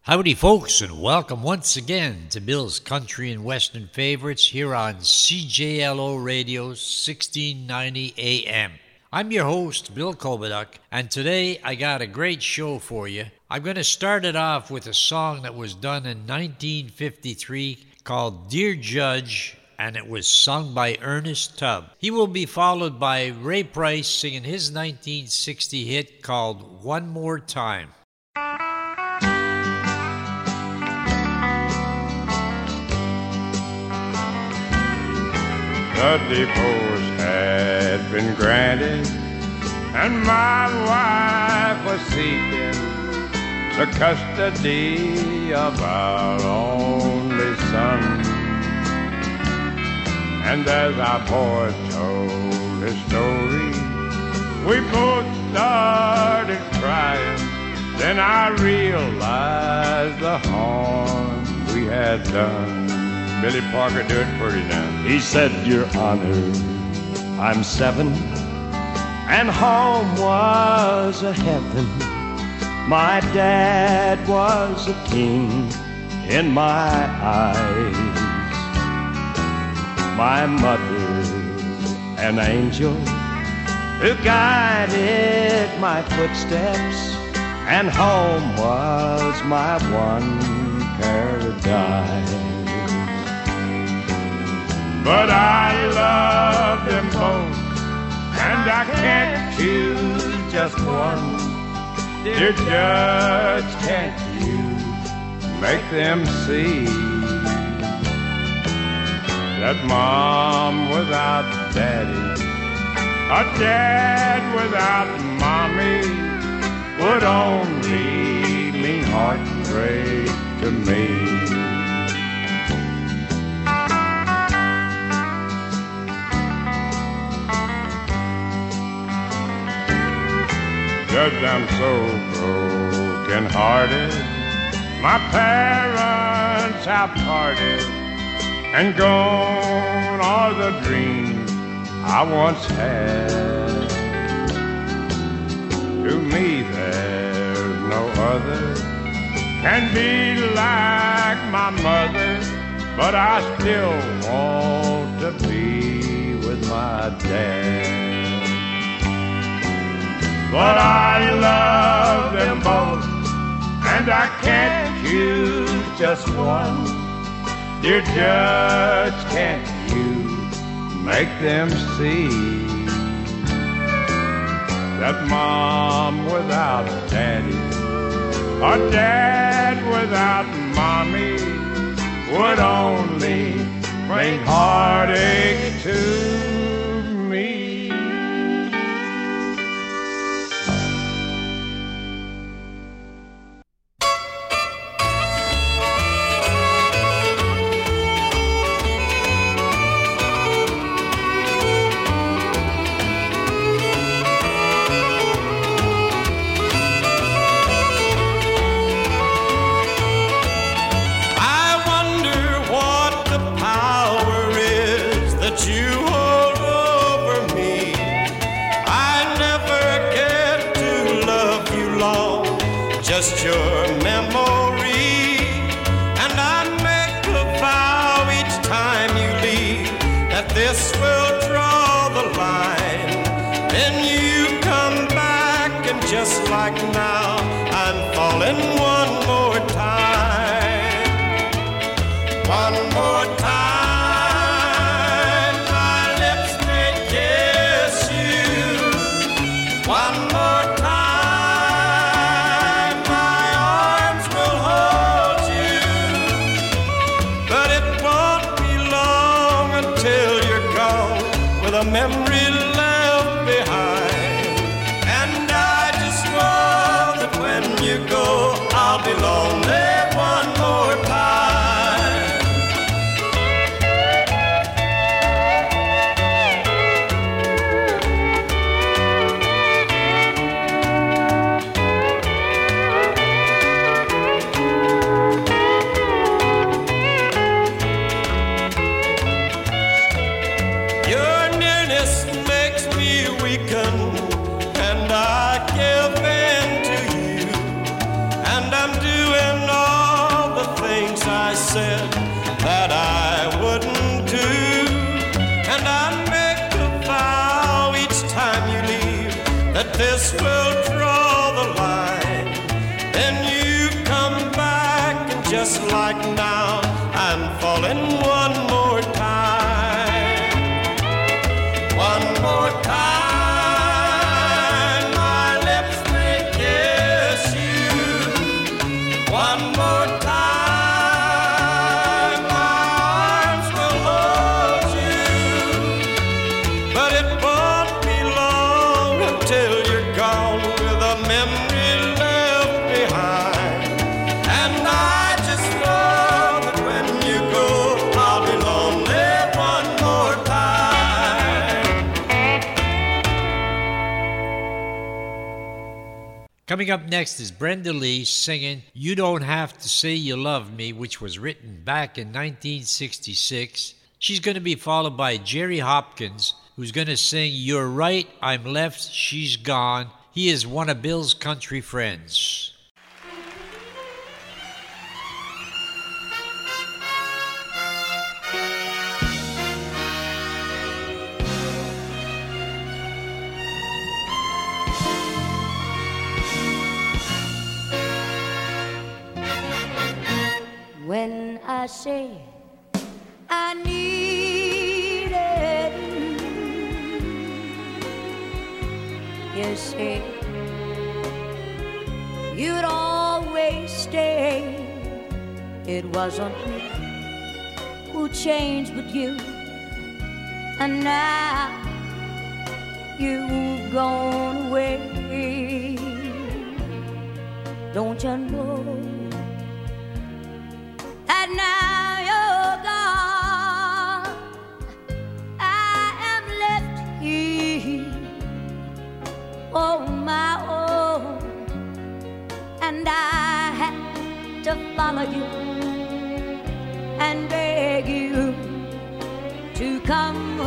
Howdy, folks, and welcome once again to Bill's Country and Western Favorites here on CJLO Radio 1690 AM. I'm your host, Bill Kobaduk, and today I got a great show for you. I'm going to start it off with a song that was done in 1953 called Dear Judge, and it was sung by Ernest Tubb. He will be followed by Ray Price singing his 1960 hit called One More Time. The divorce had been granted, and my wife was seeking the custody of our only son. And as our boy told his story, we both started crying. Then I realized the harm we had done. Billy Parker, do it pretty now. He said, Your Honor, I'm 7, and home was a heaven. My dad was a king in my eyes. My mother, an angel who guided my footsteps, and home was my one paradise. But I love them both, and I can't choose just one. Dear Judge, can't you make them see that mom without daddy, a dad without mommy, would only mean heartbreak to me? Judge, I'm so broken-hearted. My parents have parted, and gone are the dreams I once had. To me there's no other can be like my mother, but I still want to be with my dad. But I love them both, and I can't choose just one. Dear Judge, can't you make them see that mom without daddy, or dad without mommy, would only bring heartache to me? Just your memory, and I make a vow each time you leave that this will draw the line. Then you come back, and just like now, I'm falling one more time. One more time, my lips may kiss you. One more time. A memory left behind, and I just know that when you go, I'll be lonely one more I said that I wouldn't do. And I make a vow each time you leave that this will draw the line. Then you come back and just like now I'm falling one more time. One more time my lips may kiss you. One more time my arms will hold you. But it won't be long until you're gone with a memory left behind. And I just know that when you go I'll be lonely one more time. Coming up next is Brenda Lee singing You Don't Have to Say You Love Me, which was written back in 1966. She's going to be followed by Jerry Hopkins, who's going to sing You're Right, I'm Left, She's Gone. He is one of Bill's country friends. When I say I needed you say you'd always stay. It wasn't me who changed but you, and now you've gone away. Don't you know that now you're gone, I am left here on my own, and I had to follow you and beg you to come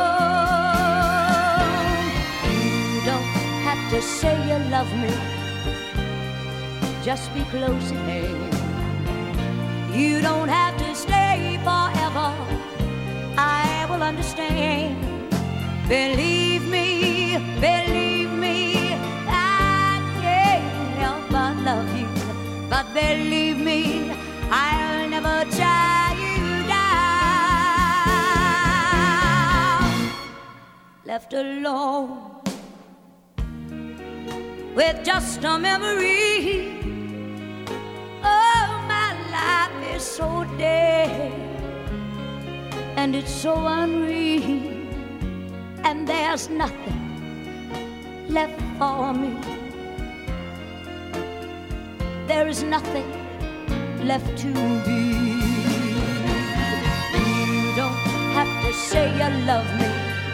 home. You don't have to say you love me, just be close at hand. You don't have to stay forever, I will understand. Believe me, I can't help but love you. But believe me, I'll never tie you down. Left alone with just a memory. Oh, my life is so dead, and it's so unreal, and there's nothing left for me. There is nothing left to be. You don't have to say you love me,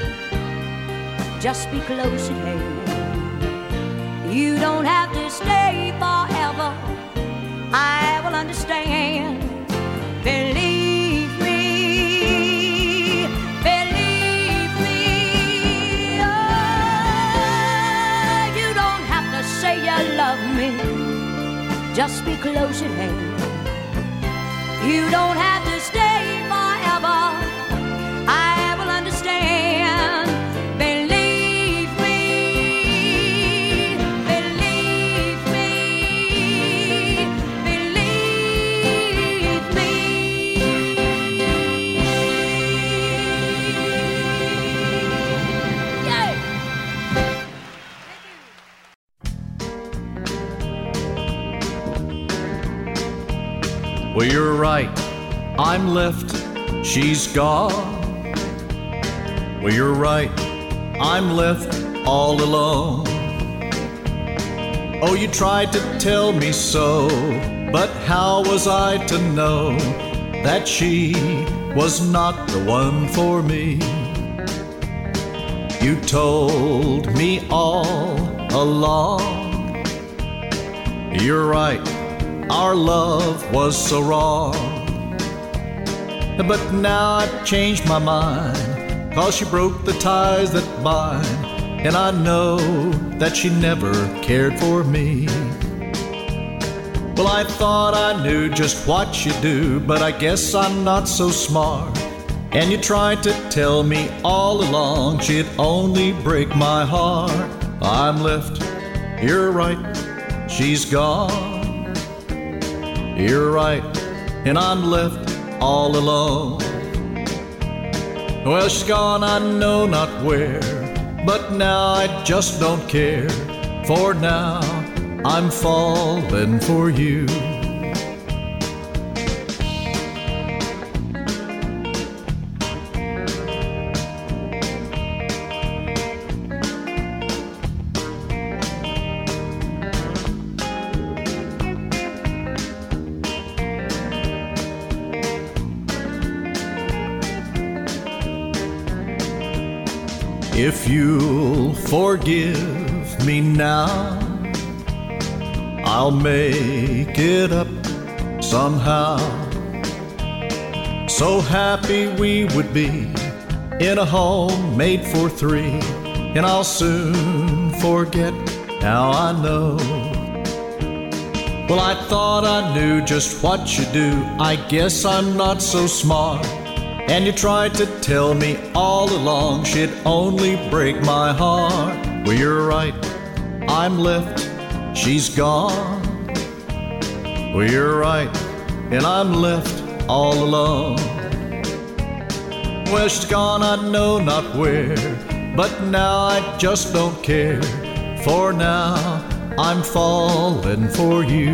just be close at hand. You don't have to stay forever, I will understand. Believe me, oh, you don't have to say you love me, just be close at hand. You don't have to stay forever, I will understand. Believe me, yeah. Well, you're right, I'm left, she's gone. Well, you're right, I'm left all alone. Oh, you tried to tell me so, but how was I to know that she was not the one for me? You told me all along. You're right, our love was so wrong. But now I've changed my mind, 'cause she broke the ties that bind, and I know that she never cared for me. Well, I thought I knew just what you do, but I guess I'm not so smart. And you tried to tell me all along she'd only break my heart. I'm left, you're right, she's gone. You're right, and I'm left all alone. Well, she's gone, I know not where, but now I just don't care. For now, I'm falling for you. If you'll forgive me now, I'll make it up somehow. So happy we would be in a home made for three, and I'll soon forget, now I know. Well, I thought I knew just what you do, I guess I'm not so smart. And you tried to tell me all along she'd only break my heart. Well, you're right, I'm left, she's gone. Well, you're right, and I'm left all alone. Well, she's gone, I know not where, but now I just don't care. For now, I'm falling for you.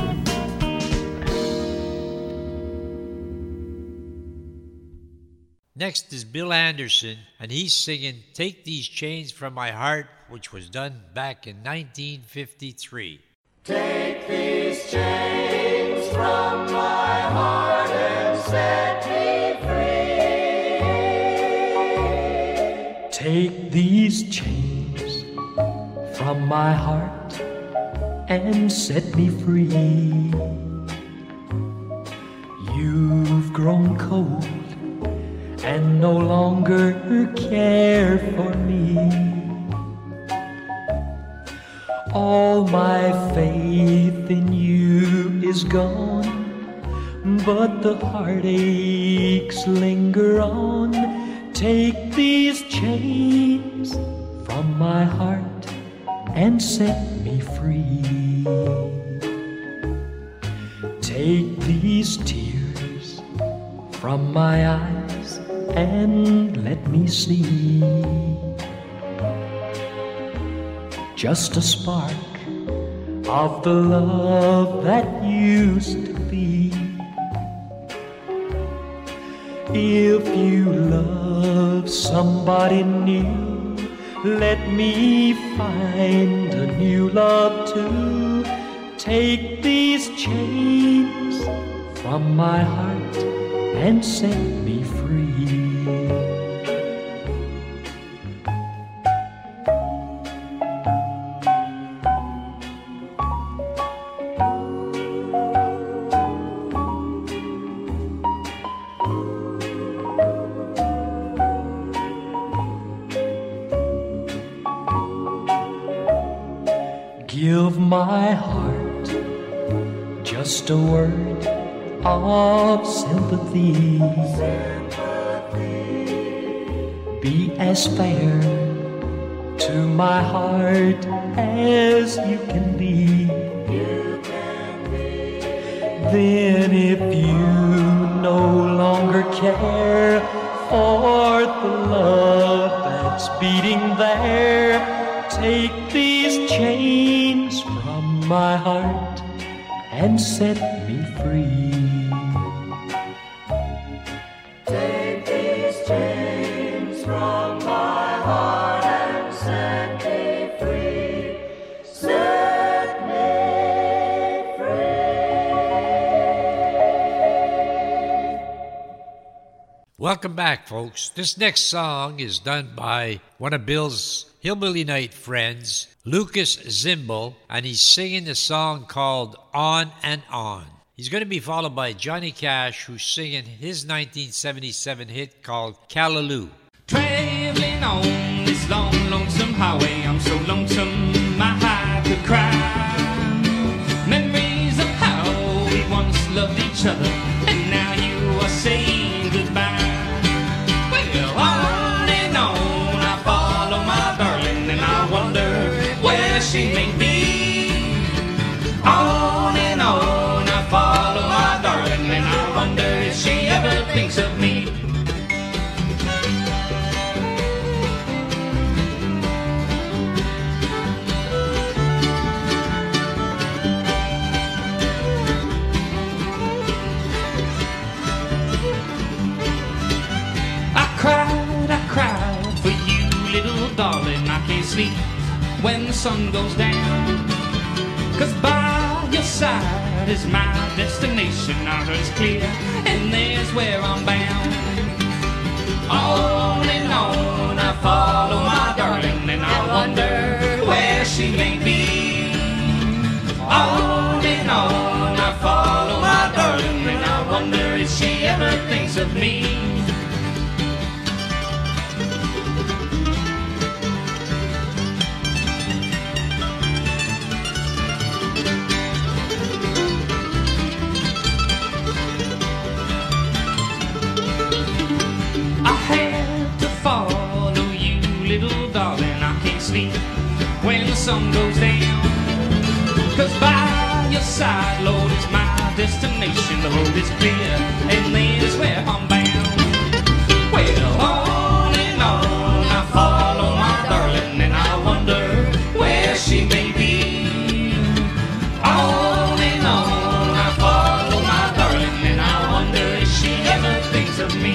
Next is Bill Anderson, and he's singing Take These Chains From My Heart, which was done back in 1953. Take these chains from my heart and set me free. Take these chains from my heart and set me free. You've grown cold and no longer care for me. All my faith in you is gone, but the heartaches linger on. Take these chains from my heart and set me free. Take these tears from my eyes and let me see just a spark of the love that used to be. If you love somebody new, let me find a new love too. Take these chains from my heart and set me free. Give my heart just a word of sympathy. Be as fair to my heart as you can be. Then if you no longer care for the love that's beating there, take these chains from my heart and set me free. Take these chains from my heart and set me free. Set me free. Welcome back, folks. This next song is done by one of Bill's Hillbilly Night friends, Lucas Zimble, and he's singing the song called On and On. He's going to be followed by Johnny Cash, who's singing his 1977 hit called Callaloo. Traveling on this long, lonesome highway, I'm so lonesome my heart could cry. Memories of how loved each other, and now you are saying goodbye. Well, on and on I follow my darling, and I wonder where she may be. On and on I follow my darling, and I wonder if she ever thinks of me. I cried for you, little darling. I can't sleep when the sun goes down, 'cause by your side is my destination. Now it's clear, and there's where I'm bound. On and on I follow my darling, and I wonder where she may be. On and on I follow my darling, and I wonder if she ever thinks of me. When the sun goes down, 'cause by your side, Lord, is my destination. The road is clear, and there's where I'm bound. Well, on and on I follow my darling, and I wonder where she may be. On and on I follow my darling, and I wonder if she ever thinks of me.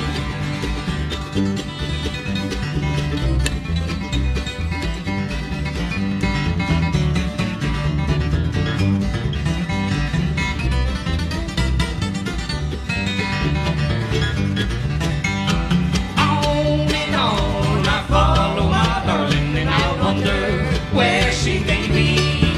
Where she may be.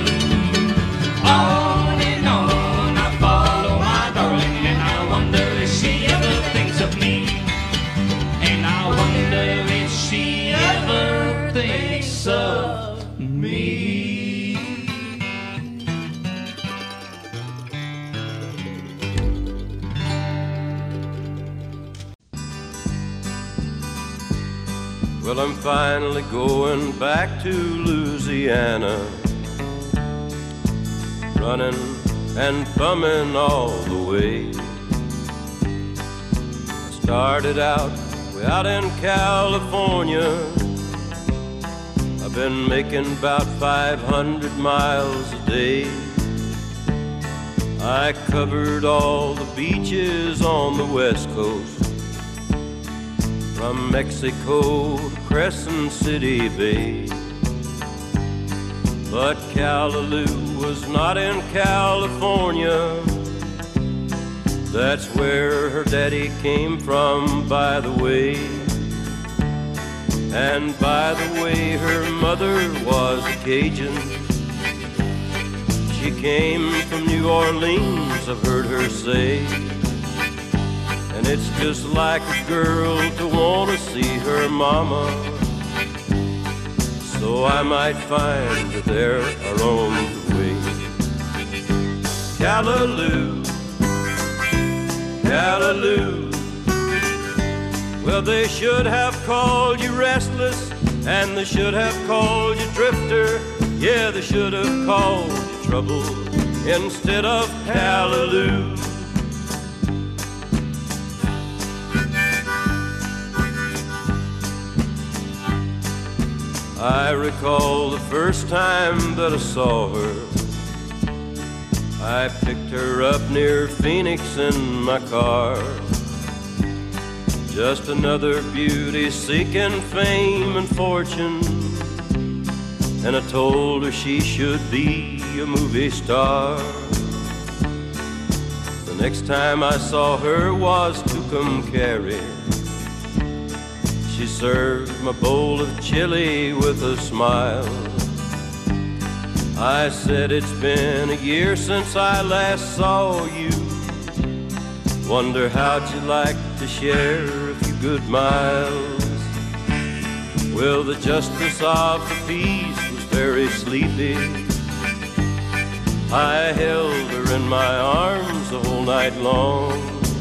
On and on I follow my darling, and I wonder if she ever thinks of me. And I wonder if she ever thinks of me. Well, I'm finally going back to Louisiana, running and bumming all the way. I started out way out in California. I've been making about 500 miles a day. I covered all the beaches on the West Coast, from Mexico to Crescent City Bay. But Callaloo was not in California. That's where her daddy came from, by the way. And by the way, her mother was a Cajun. She came from New Orleans, I've heard her say. And it's just like a girl to want to see her mama. So I might find that they're on the way. Callaloo, Callaloo. Well, they should have called you restless, and they should have called you drifter. Yeah, they should have called you trouble instead of Callaloo. I recall the first time that I saw her. I picked her up near Phoenix in my car. Just another beauty seeking fame and fortune. And I told her she should be a movie star. The next time I saw her was Tucumcari. She served my bowl of chili with a smile. I said, it's been a year since I last saw you. Wonder how'd you like to share a few good miles? Well, the justice of the peace was very sleepy. I held her in my arms the whole night long.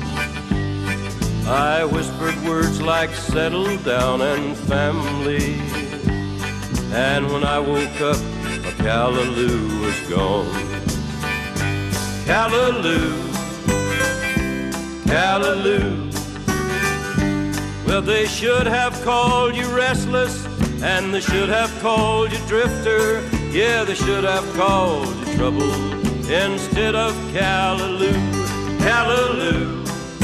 I whispered words like settle down and family. And when I woke up, a callaloo was gone. Callaloo, callaloo. Well, they should have called you restless, and they should have called you drifter. Yeah, they should have called you trouble instead of callaloo, callaloo,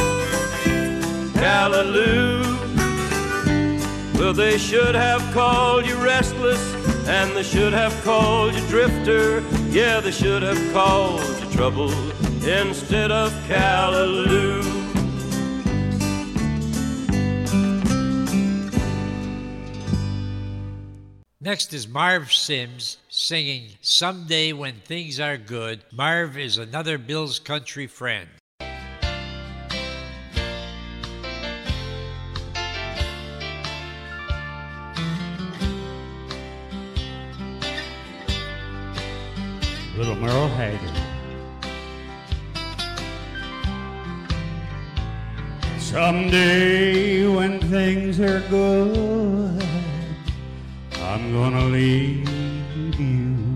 callaloo. Well, they should have called you restless, and they should have called you drifter. Yeah, they should have called you trouble instead of callaloo. Next is Marv Sims singing Someday When Things Are Good. Marv is another Bill's country friend. Little Merle Haggard. Someday when things are good, I'm gonna leave you.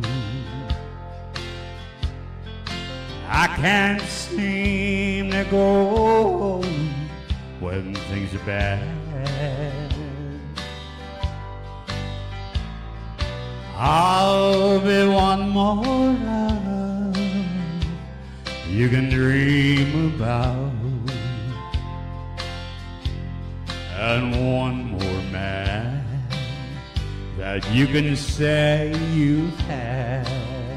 I can't seem to go when things are bad. I'll be one more love you can dream about, and one more man that you can say you've had.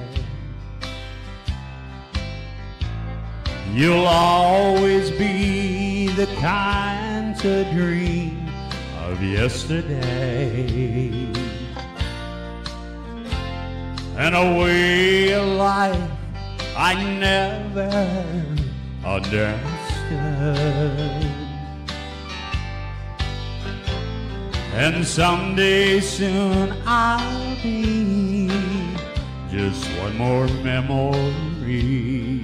You'll always be the kind to dream of yesterday, and a way of life I never understood. And someday soon I'll be just one more memory,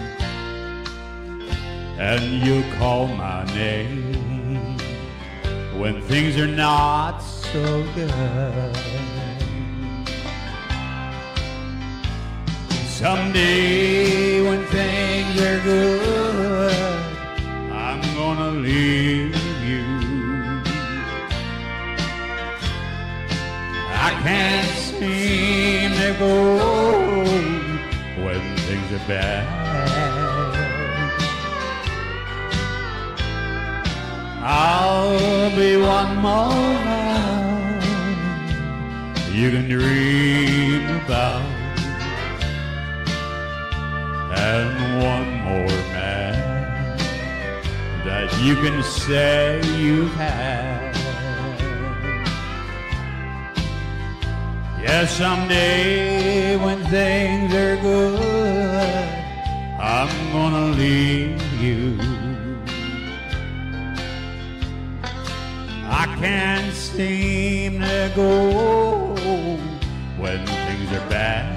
and you'll call my name when things are not so good. Someday when things are good, I'm gonna leave you. I can't seem to go when things are bad. I'll be one more love you can dream about, and one more man that you can say you've had. Yes, someday when things are good, I'm gonna leave you. I can't seem to go when things are bad.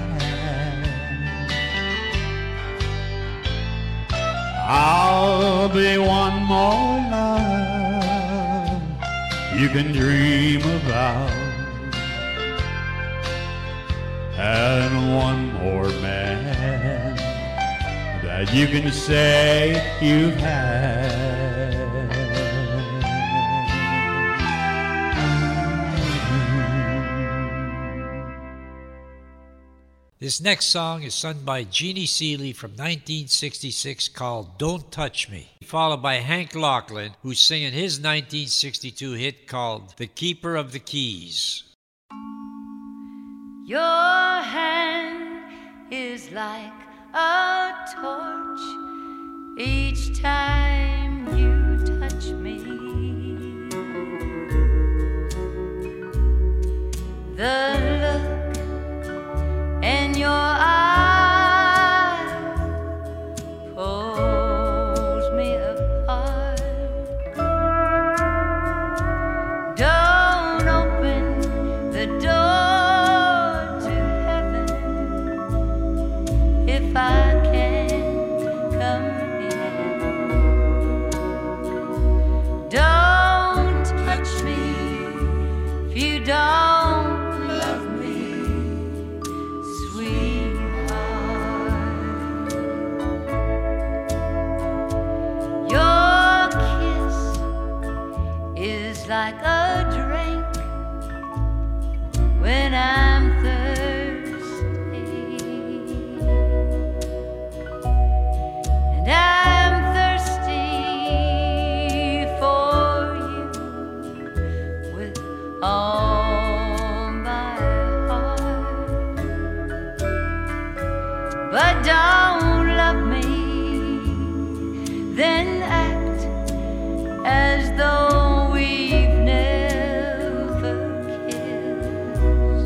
I'll be one more love you can dream about, and one more man that you can say you've had. This next song is sung by Jeannie Seeley from 1966 called Don't Touch Me, followed by Hank Locklin, who's singing his 1962 hit called The Keeper of the Keys. Your hand is like a torch each time you touch me. The look in your eye pulls me apart. Don't open the door to heaven if like a drink when I'm thirsty, and I'm thirsty for you with all my heart. But don't love me, then act as though we've never kissed.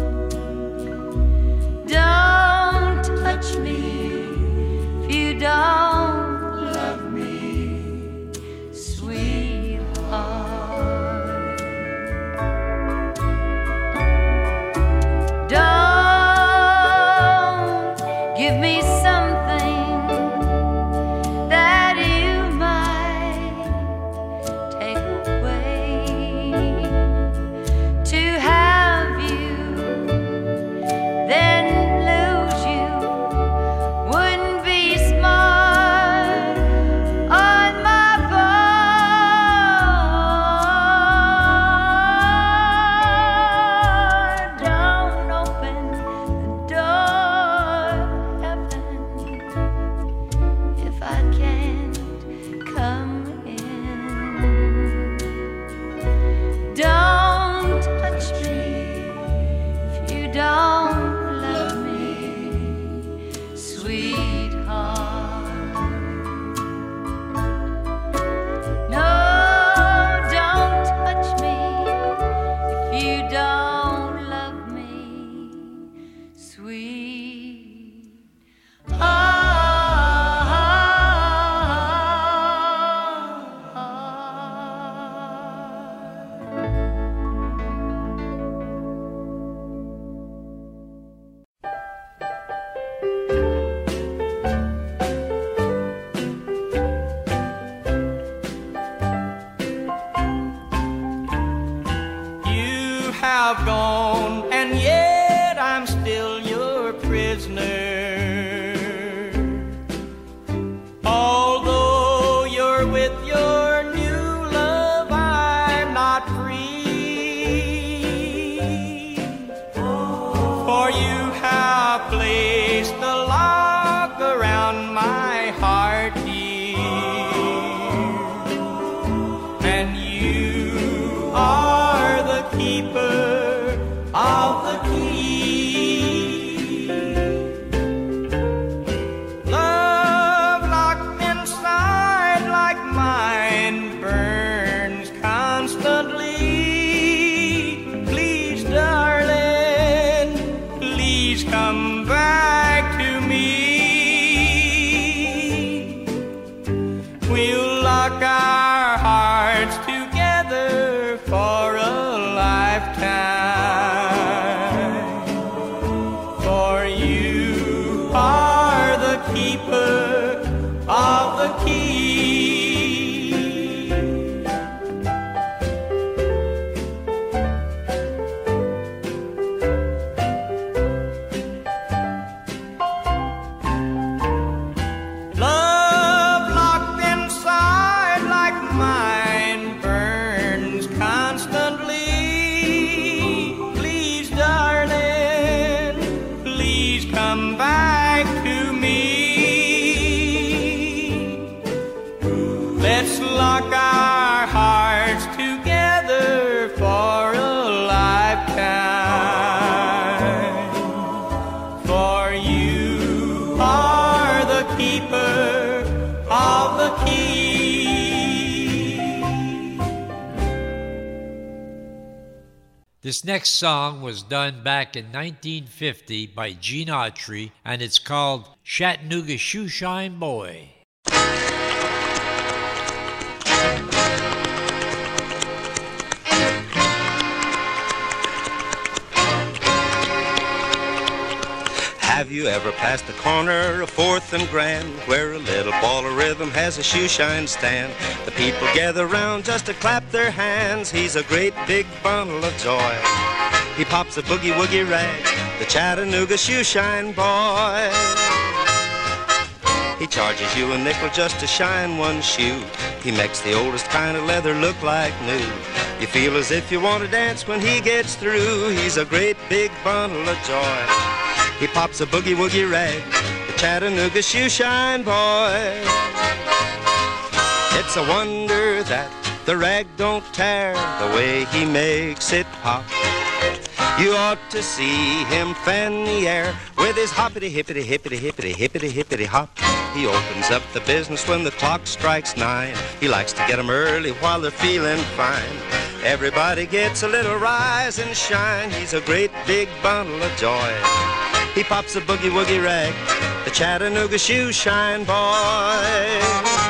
Don't touch me if you don't love me, sweetheart. Don't give me something that you might take away. To have you, then lose you, wouldn't be smart on my part. Don't open the door of heaven if I can't come in. Don't touch me if you don't love me, sweetheart. No, don't touch me if you don't love me, You have gone, and yet I'm still your prisoner. Although you're with your new love, I'm not free. For you have placed the lock around my heart here, and you are the keeper of the key. Love locked inside like mine burns constantly. Please, darling, please come back to me. We'll lock our hearts together for a lifetime. For you are the keeper of the key. Love locked inside like mine burns constantly. Please, darling, please come back to me. Let's lock our hearts together for a lifetime. For you are the keeper of the key. This next song was done back in 1950 by Gene Autry, and it's called Chattanooga Shoeshine Boy. Have you ever passed the corner of 4th and Grand, where a little ball of rhythm has a shoeshine stand? The people gather round just to clap their hands. He's a great big bundle of joy. He pops a boogie-woogie rag, the Chattanooga Shoeshine Boy. He charges you a nickel just to shine one shoe. He makes the oldest kind of leather look like new. You feel as if you want to dance when he gets through. He's a great big bundle of joy. He pops a boogie-woogie rag, the Chattanooga shoe shine boy. It's a wonder that the rag don't tear the way he makes it pop. You ought to see him fan the air with his hoppity hippity hippity hippity hippity hippity hop. He opens up the business when the clock strikes 9. He likes to get 'em early while they're feeling fine. Everybody gets a little rise and shine. He's a great big bundle of joy. He pops a boogie-woogie rag, the Chattanooga shoe shine boy.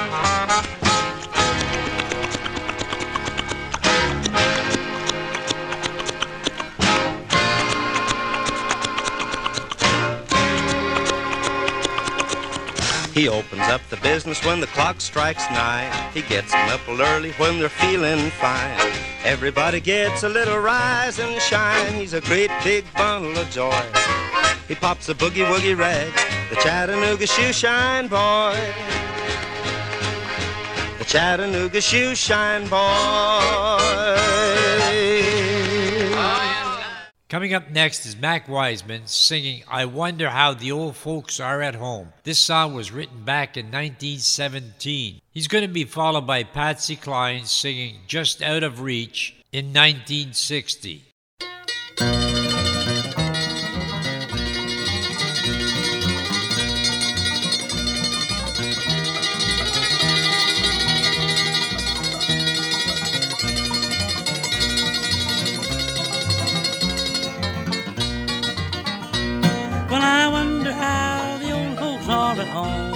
He opens up the business when the clock strikes 9. He gets 'em up early when they're feeling fine. Everybody gets a little rise and shine. He's a great big bundle of joy. He pops a boogie-woogie rag, the Chattanooga shoe shine boy. The Chattanooga shoe shine boy. Coming up next is Mac Wiseman singing I Wonder How the Old Folks Are at Home. This song was written back in 1917. He's going to be followed by Patsy Cline singing Just Out of Reach in 1960. Well, I wonder how the old folks are at home.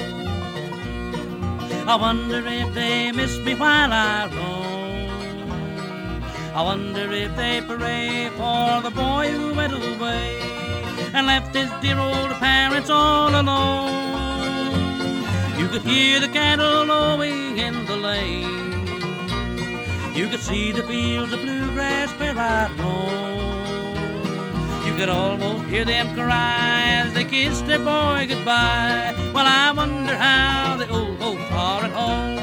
I wonder if they miss me while I roam. I wonder if they pray for the boy who went away and left his dear old parents all alone. You could hear the cattle lowing in the lane. You could see the fields of bluegrass where I roam. You could almost hear them cry as they kissed their boy goodbye. Well, I wonder how the old folks are at home.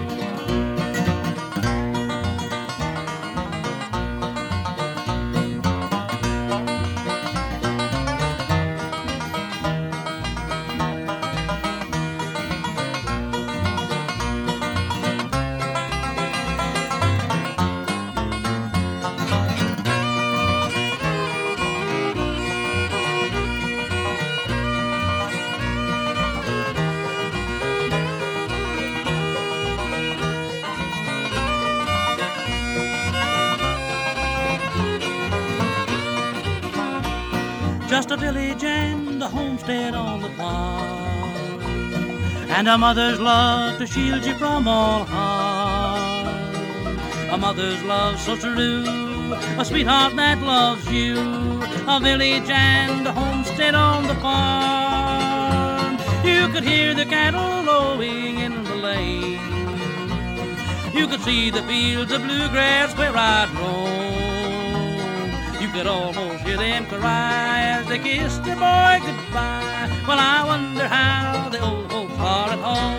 Just a village and a homestead on the farm, and a mother's love to shield you from all harm. A mother's love so true, a sweetheart that loves you. A village and a homestead on the farm. You could hear the cattle lowing in the lane. You could see the fields of bluegrass where I'd roam. You could almost hear them cry as they kissed their boy goodbye. Well, I wonder how the old folks are at home.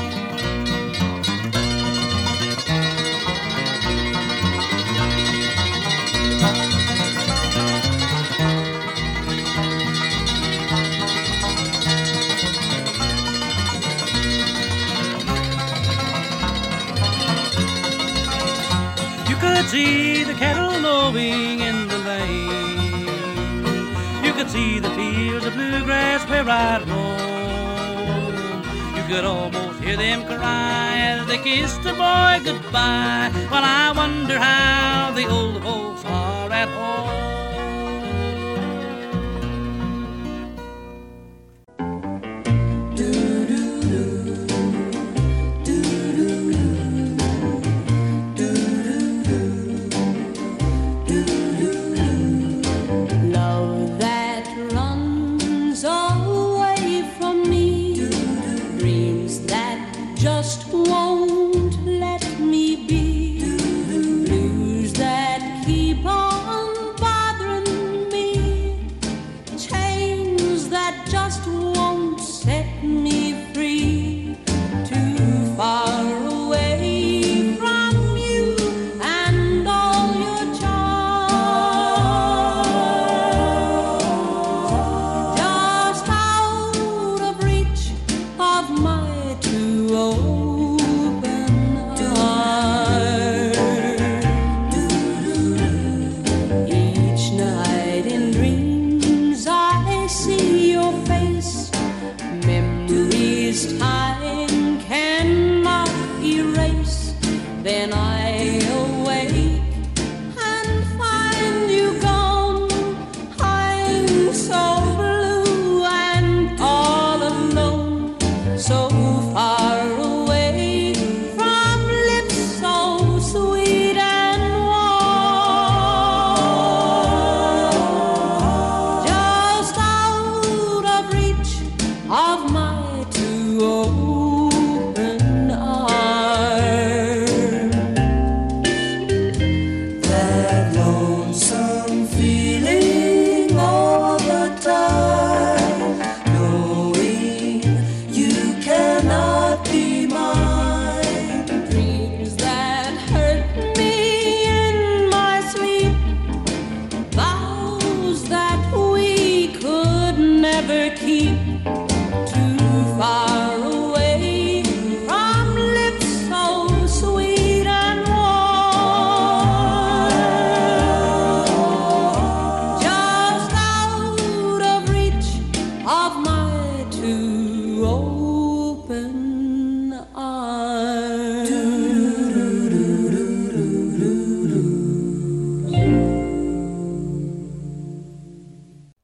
You could see the cattle lowing in the lane. You could see the fields of bluegrass where I'd roam. You could almost hear them cry as they kissed the boy goodbye. Well, I wonder how the old folks are at home. Blues that keep on bothering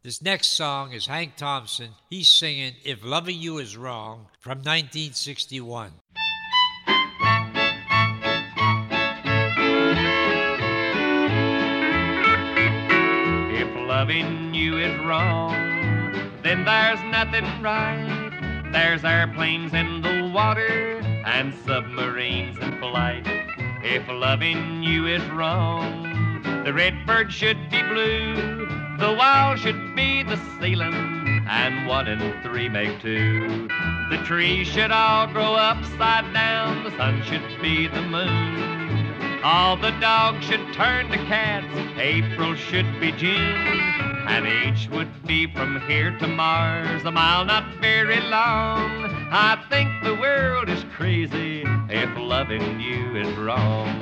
This next song is Hank Thompson. He's singing If Loving You Is Wrong from 1961. If loving you is wrong, then there's nothing right. There's airplanes in the water and submarines in flight. If loving you is wrong, the red bird should be blue, the wall should be the ceiling, and 1 and 3 make 2. The trees should all grow upside down, the sun should be the moon. All the dogs should turn to cats, April should be June, and each would be from here to Mars, a mile not very long. I think the world is crazy if loving you is wrong.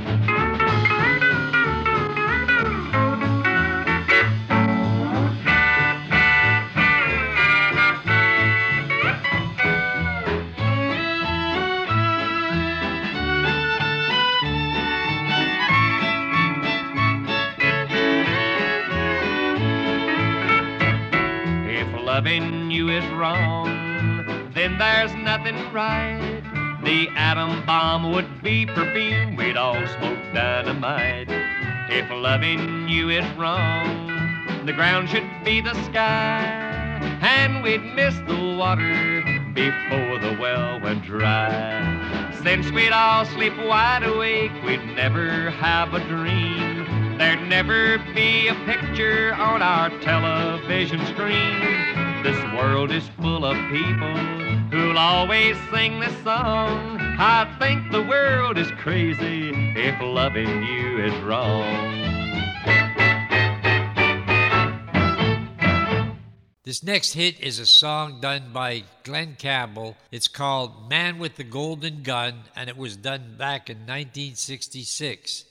Loving you is wrong, then there's nothing right. The atom bomb would be perfume, we'd all smoke dynamite. If loving you is wrong, the ground should be the sky, and we'd miss the water before the well went dry. Since we'd all sleep wide awake, we'd never have a dream. There'd never be a picture on our television screen. This world is full of people who'll always sing this song. I think the world is crazy if loving you is wrong. This next hit is a song done by Glenn Campbell. It's called Man with the Golden Gun, and it was done back in 1966.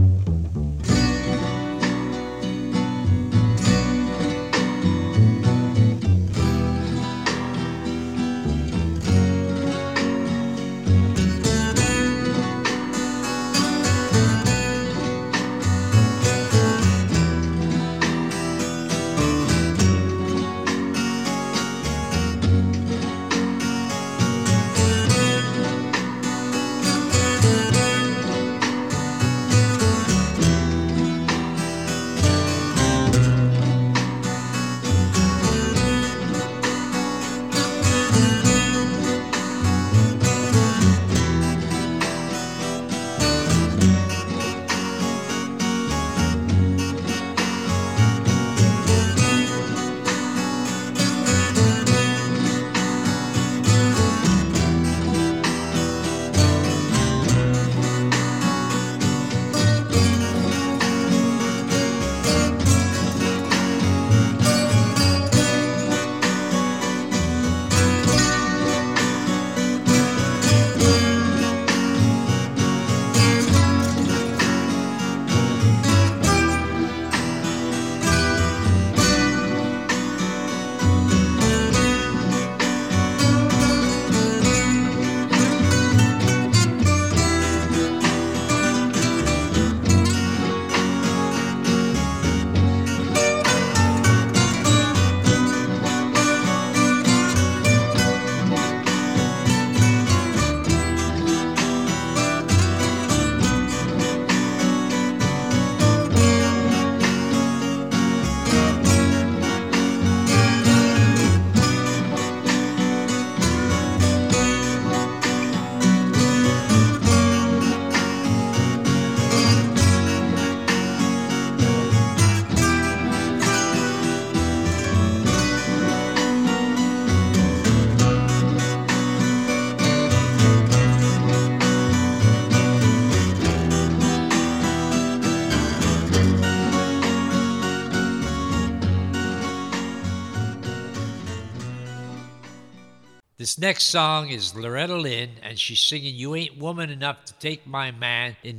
This next song is Loretta Lynn, and she's singing You Ain't Woman Enough to Take My Man in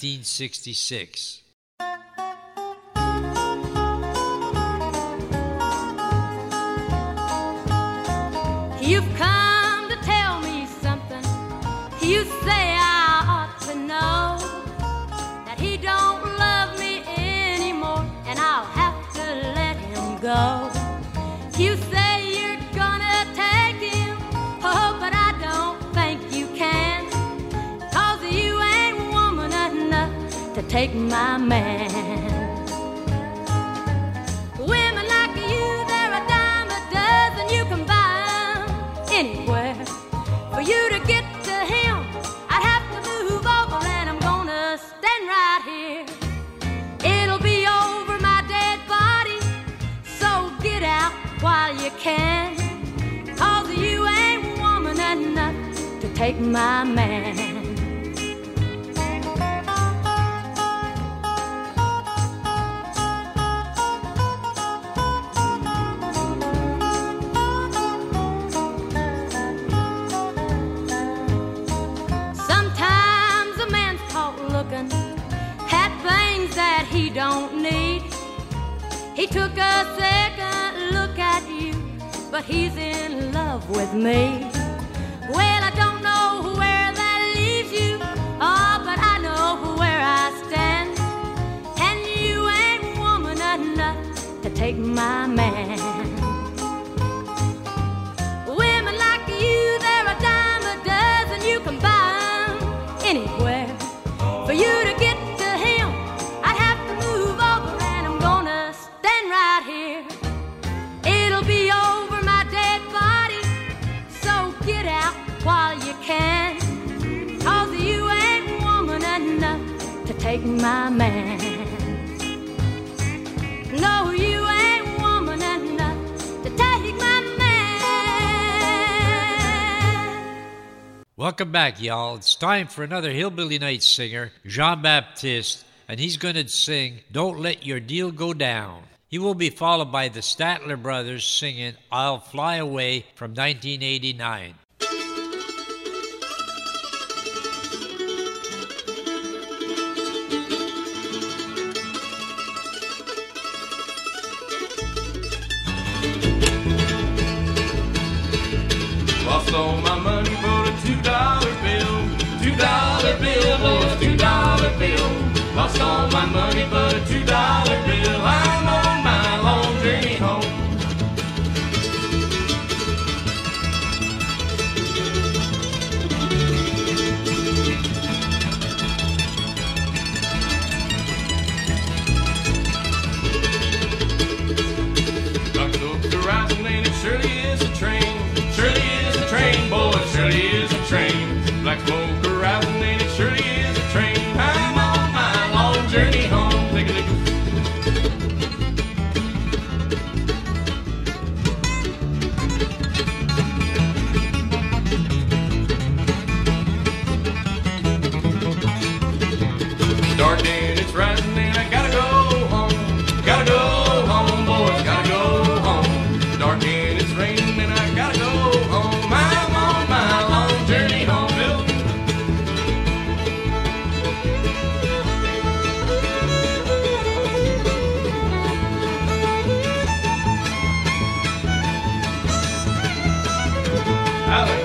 1966. You've come to tell me something. You say I ought to know that he don't love me anymore, and I'll have to let him go. take my man. Women like you, they're a dime a dozen. You can buy 'em anywhere. For you to get to him, I'd have to move over, and I'm gonna stand right here. It'll be over my dead body, so get out while you can. 'Cause you ain't woman enough to take my man. Sometimes a man's caught looking at things that he don't need. He took a second look at you, but he's in love with me. Well, I don't know where that leaves you, oh, but I know where I stand. And you ain't woman enough to take my man. Women like you, they're a dime a dozen. You can buy 'em anywhere. For you to get to him, I'd have to move over, and I'm gonna stand right here. It'll be over my dead body, so get out while you can. 'Cause you ain't woman enough to take my man. No, you ain't woman enough to take my man. Welcome back, y'all. It's time for another Hillbilly Night singer, Jean-Baptiste, and he's going to sing Don't Let Your Deal Go Down. He will be followed by the Statler Brothers singing I'll Fly Away from 1989. Lost all my money for a $2 bill. $2 bill, boys, $2 bill. Lost all my money but a $2 bill. I'm on my long journey home. Black folks are rising and it surely is a train. Surely is a train, boy, it surely is a train. Black smoke arousing and it surely is a train. I'm on my long journey home. Take a look. Dark and it's rising and I gotta go home. Gotta go home, boys, gotta go home. Dark and it's raining and I gotta go home. I'm on my long journey home, Bill. Alex.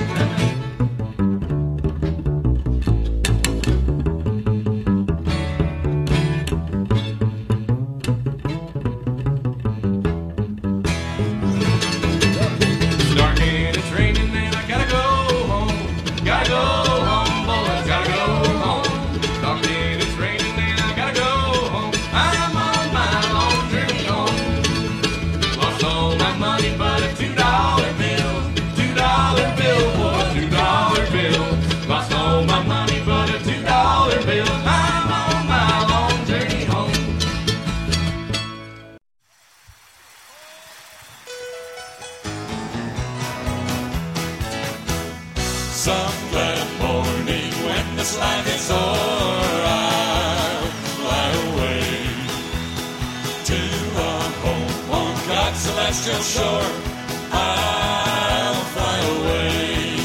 Dark and it's raining and I gotta go home. Gotta go home, boys, gotta go home. Dark and it's raining and I gotta go home. I'm on my long journey home. Lost all my money but a $2 bill. $2 bill, boys, $2 bill. Lost all my money but a $2 bill. I'm on my long journey home. Some glad morning when this life is o'er, I'll fly away to a home on God's celestial shore. I'll fly away.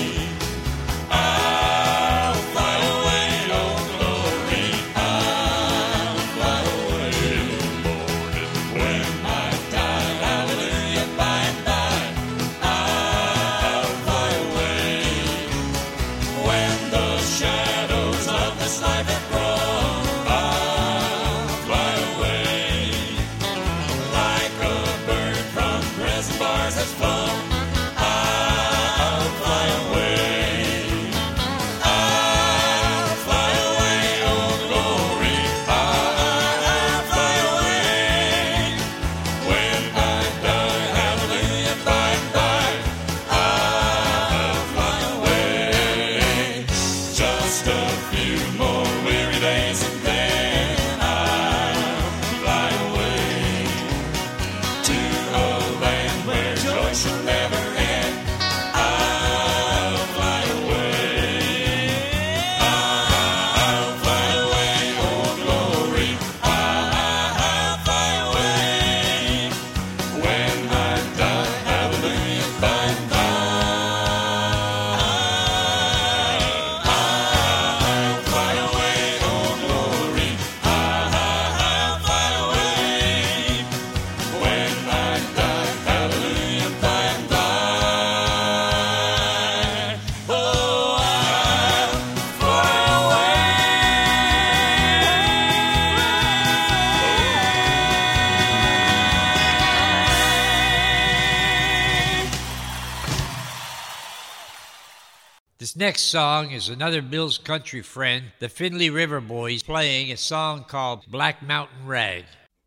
I'll fly away, oh glory. I'll fly away. In the morning when I die, hallelujah, by and by. I'll fly away. When the shadows of Just a few more weary days and then I'll fly away to a land where joy shall never end. I'll fly away. I'll fly away, oh glory. I'll fly away. When I die, hallelujah, by and by. I'll fly away, oh glory. I'll fly away. When I die, hallelujah, by and by. Oh, I'll fly away. This next song is another Bill's country friend, the Findlay River Boys, playing a song called Black Mountain Rag.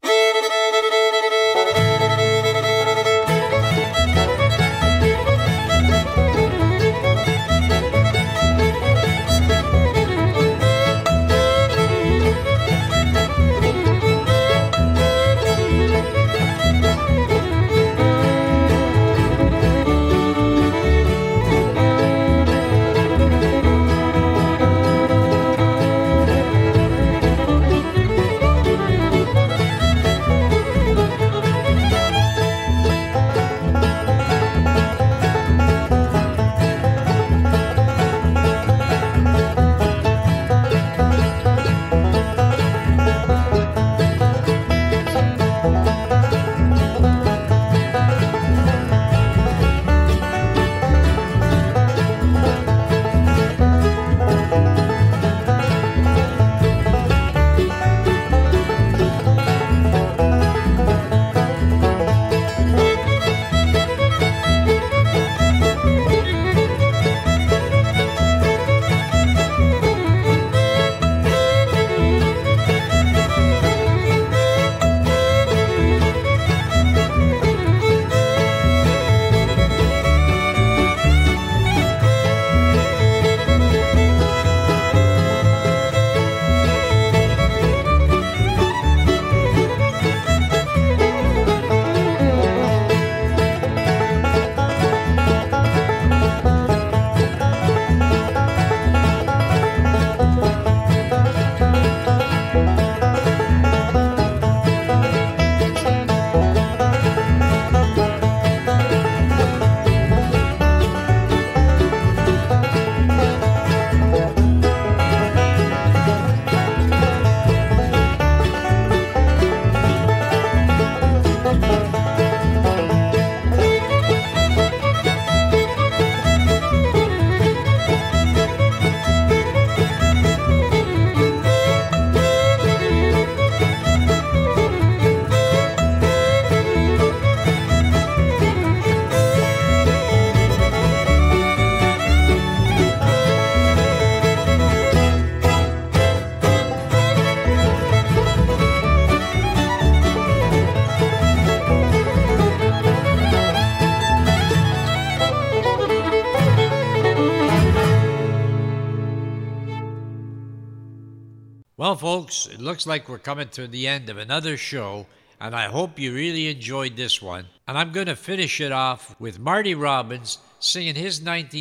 Well, folks, it looks like we're coming to the end of another show, and I hope you really enjoyed this one. And I'm going to finish it off with Marty Robbins singing his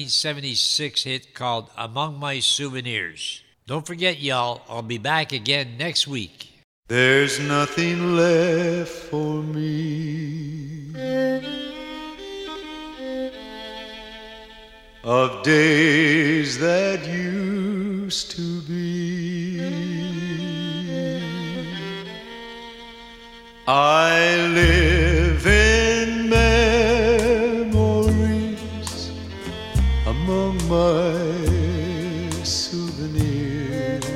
1976 hit called Among My Souvenirs. Don't forget, y'all, I'll be back again next week. There's nothing left for me of days that used to be. I live in memories among my souvenirs.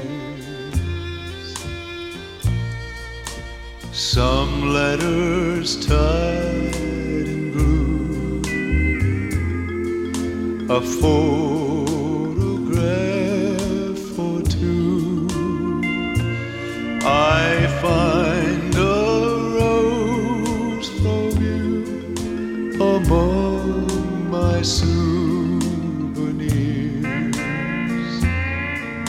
Some letters tied in blue, a photograph or two. I find a rose from you among my souvenirs.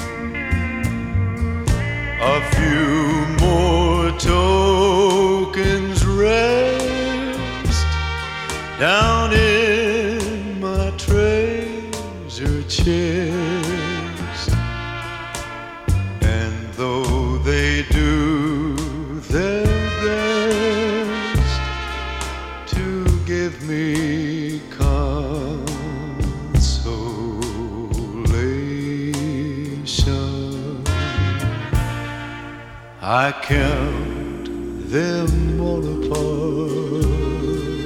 few more tokens rest down in my treasure chest. And though they do their best to give me consolation, I count them all apart,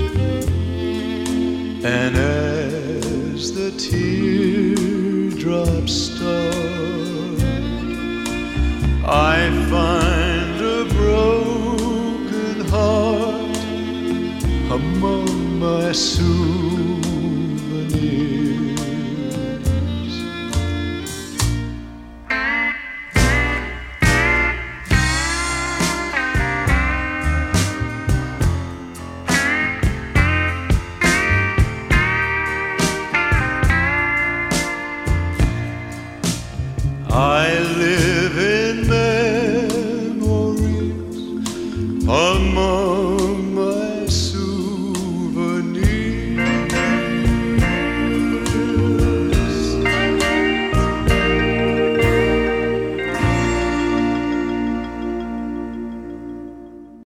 and as the teardrops start, I find a broken heart among my souvenirs. I live